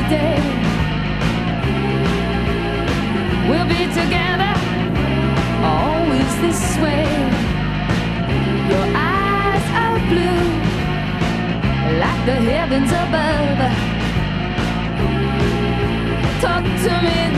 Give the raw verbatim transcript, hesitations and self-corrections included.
day. We'll be together, always this way. Your eyes are blue, like the heavens above. Talk to me